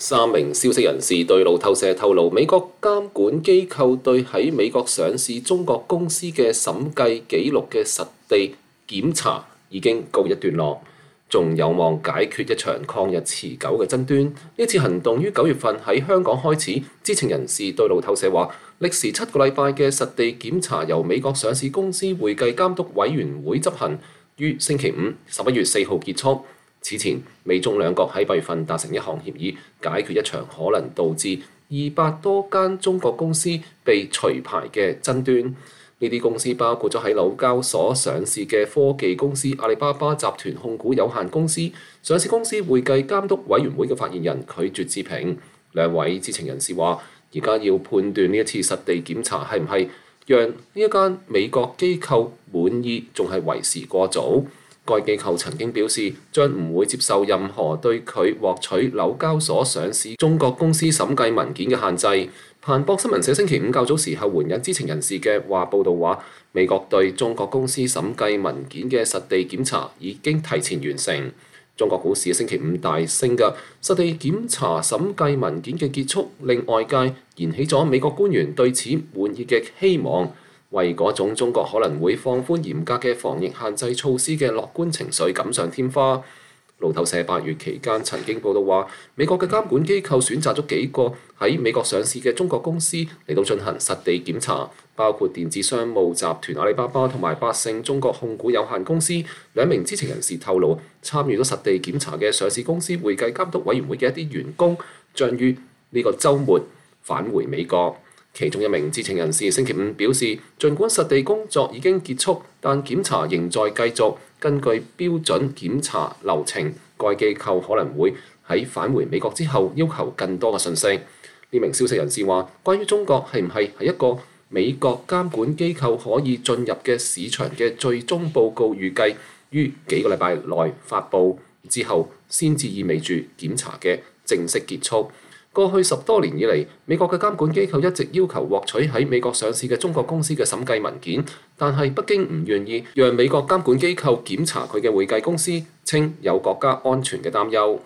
三名消息人士對路透社透露，美國監管機構對喺美國上市中國公司嘅審計記錄嘅實地檢查已經告一段落，仲有望解決一場曠日持久嘅爭端。呢次行動於9月份喺香港開始，知情人士對路透社話，歷時7個禮拜嘅實地檢查由美國上市公司會計監督委員會執行，於星期五11月4號結束。此前，美中兩國喺8月份達成一項協議，解決一場可能導致200多間中國公司被除牌嘅爭端。呢啲公司包括咗喺紐交所上市嘅科技公司阿里巴巴集團控股有限公司。上市公司會計監督委員會嘅發言人拒絕置評。兩位知情人士話，而家要判斷呢一次實地檢查係唔係讓呢一間美國機構滿意，仲係為時過早。該機構曾經表示，將唔會接受任何對佢獲取紐交所上市中國公司審計文件嘅限制。彭博新聞社星期五較早時候援引知情人士嘅話報道話，美國對中國公司審計文件嘅實地檢查已經提前完成。中國股市星期五大升嘅實地檢查審計文件嘅結束，令外界燃起咗美國官員對此滿意嘅希望，為嗰種中國可能會放寬嚴格嘅防疫限制措施嘅樂觀情緒錦上添花。路透社8月期間曾經報道話，美國嘅監管機構選擇咗幾個喺美國上市嘅中國公司嚟到進行實地檢查，包括電子商務集團阿里巴巴同埋百勝中國控股有限公司。兩名知情人士透露，參與咗實地檢查嘅上市公司會計監督委員會嘅一啲員工將於呢個週末返回美國。其中一名知情人士星期五表示，儘管實地工作已經結束，但檢查仍在繼續。根據標準檢查流程，該機構可能會喺返回美國之後要求更多嘅信息。呢名消息人士話，關於中國係唔係一個美國監管機構可以進入嘅市場嘅最終報告，預計於幾個禮拜內發布之後，先至意味住檢查嘅正式結束。過去10多年以嚟，美國嘅監管機構一直要求獲取喺美國上市嘅中國公司嘅審計文件，但係北京唔願意讓美國監管機構檢查佢嘅會計公司，稱有國家安全嘅擔憂。